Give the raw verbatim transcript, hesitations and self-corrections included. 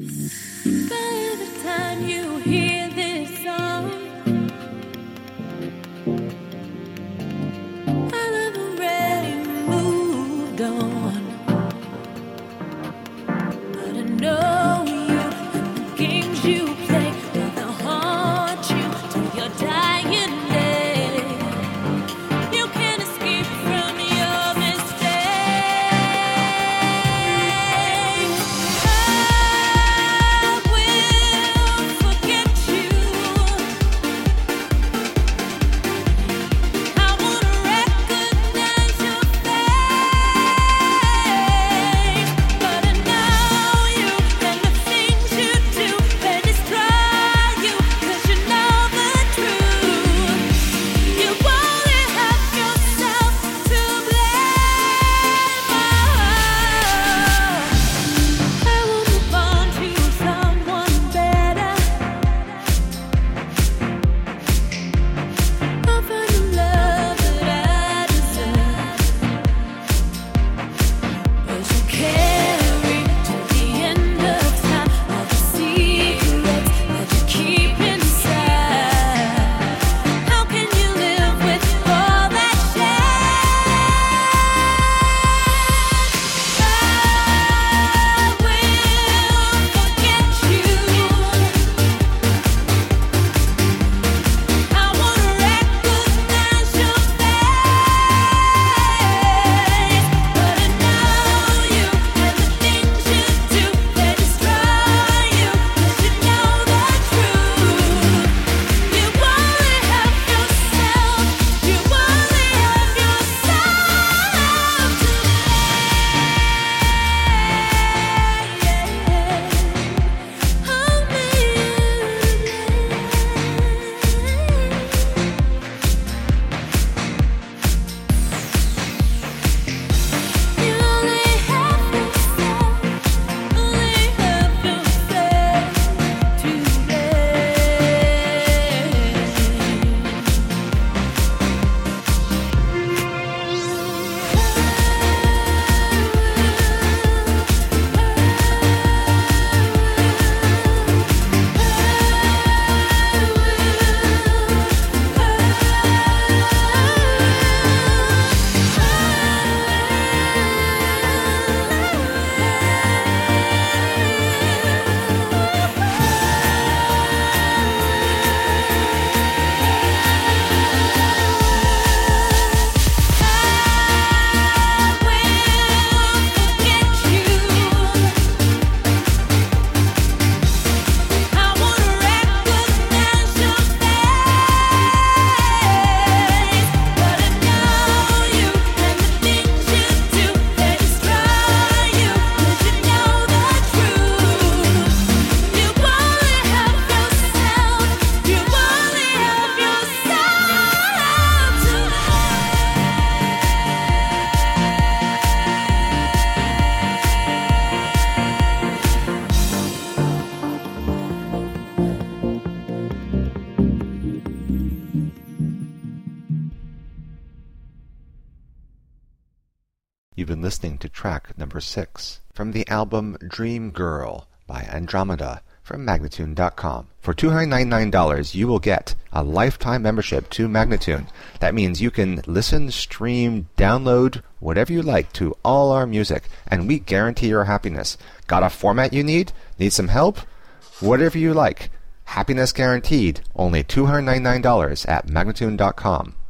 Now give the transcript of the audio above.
By the time you hear this song, I'll have already moved on. But I know you and the games you play, they'll haunt you till your dying day. You can't escape from your mistakes. I will forget you. I won't recognize your face, but I know you and the things you do, they destroy you, 'cause you know the truth. You only have yourself to blame. I will move on to someone better. I'll find the love that I deserve. But you'll carry to the end of time all the secrets that you keep inside. How can you live with all that shame? I will forget you. I won't recognize your face, but I know you and the things you do, they destroy you, 'cause you know the truth. You only have yourself, you only have yourself to You only have yourself, only have yourself to You've been listening to track number six from the album Dream Girl by Andromeda from Magnatune dot com. For two hundred ninety-nine dollars, you will get a lifetime membership to Magnatune. That means you can listen, stream, download, whatever you like to all our music, and we guarantee your happiness. Got a format you need? Need some help? Whatever you like. Happiness guaranteed. Only two hundred ninety-nine dollars at Magnatune dot com.